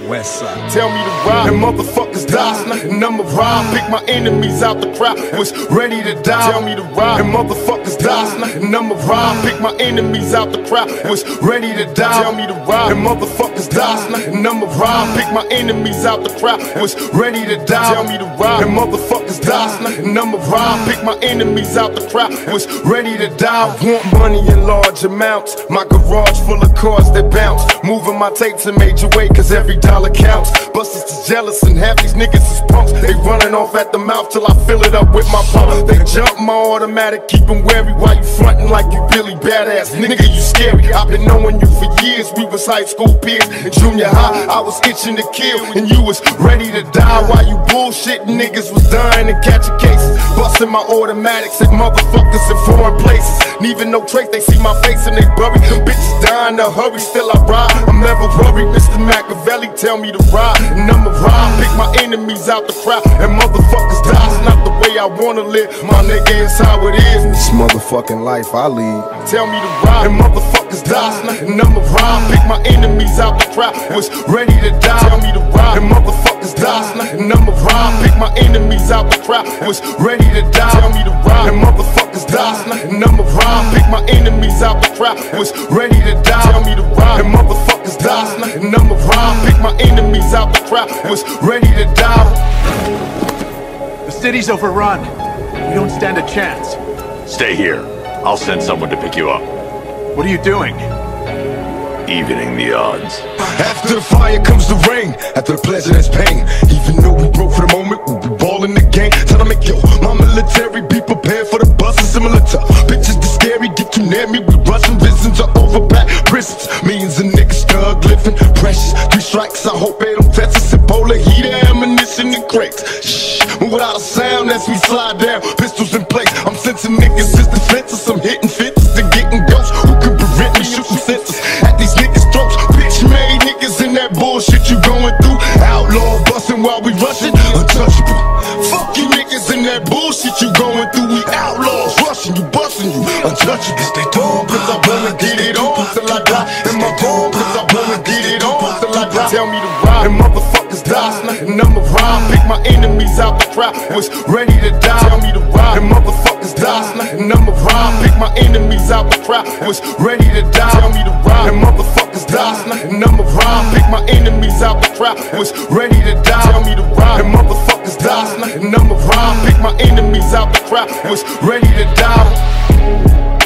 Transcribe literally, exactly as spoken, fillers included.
West Side. Tell me to ride, and motherfuckers die. And I'ma ride, pick my enemies out the crowd. Was ready to die. Tell me to ride, and motherfuckers die. And I'ma ride, pick my enemies out the crowd. Was ready to die. Tell me to ride, and motherfuckers die. And I'ma ride, pick my enemies out the crowd. Was ready to die. Tell me to ride, and motherfuckers die. And I'ma ride, pick my enemies out the crowd. Was ready to die. Want money in large amounts. My garage full of cars that bounce. Moving my tapes in major way, cause every dollar counts. Busters is jealous and half these niggas is punks. They running off at the mouth till I fill it up with my pump. They jump my automatic, keeping wary while you frontin' like you really badass. Nigga, you scary. I've been knowing you for years. We was high school peers. In junior high, I was itching to kill, and you was ready to die while you bullshitting niggas was dying and catching cases. Busting my automatics at motherfuckers in foreign places. Leaving no trace, they see my face and they bury. Them bitches dying to hurry, still I ride. I'm never worried, Mister Machiavelli tell me to ride, and I'ma ride, pick my enemies out the crowd. And motherfuckers die, it's not the way I wanna live. My nigga, it's how it is. This motherfucking life I lead. Tell me to ride, and motherfuckers die. And I'ma ride, pick my enemies out the crowd. Was ready to die. Tell me to ride, and motherfuckers die. And I'ma ride, pick my enemies out the crowd. Was ready to die. Tell me to ride, and motherfuckers die. And I'ma ride, pick my enemies out the crowd. Was ready to die. Tell me to ride, and motherfuckers die. And I'ma ride, pick my enemies out the crowd. Was ready to die. The city's overrun. We don't stand a chance. Stay here. I'll send someone to pick you up. What are you doing? Evening the odds. After the fire comes the rain. After the pleasure there's pain. Even though we broke for the moment, we'll be balling the game. Tell them, yo, my military, be prepared for the buses similar to bitches that scary. Get too near me, we rushing visions of overpacked prisons. Millions of niggas thug living, precious. Three strikes, I hope they don't test us. Ebola, heater, ammunition, and crates. Shh, without a sound as we slide down, pistols in place. I'm sensing niggas as defenses. I'm hitting fences and getting ghosts. Who can prevent me shooting senses at these niggas' throats? Bitch made niggas in that bullshit you going through. Outlaw busting while we rushing, untouchable. Fuck you niggas in that bullshit you going through. We outlaws rushing you, busting you, untouchable. Stay tall, cause I wanna get it on till I die. In my home, cause I wanna get it on till I die. Tell me to ride, and motherfuckers die. And I'ma ride, pick my enemies out the crowd. Was ready to die. Tell me to ride, and motherfuckers die. And I'ma ride, pick my enemies out the crowd. Was ready to die. Tell me to ride, and motherfuckers die. And I'ma ride, pick my enemies out the crowd. Was ready to die. Tell me to ride, and motherfuckers die. And I'ma ride, pick my enemies out the crowd. Was ready to die.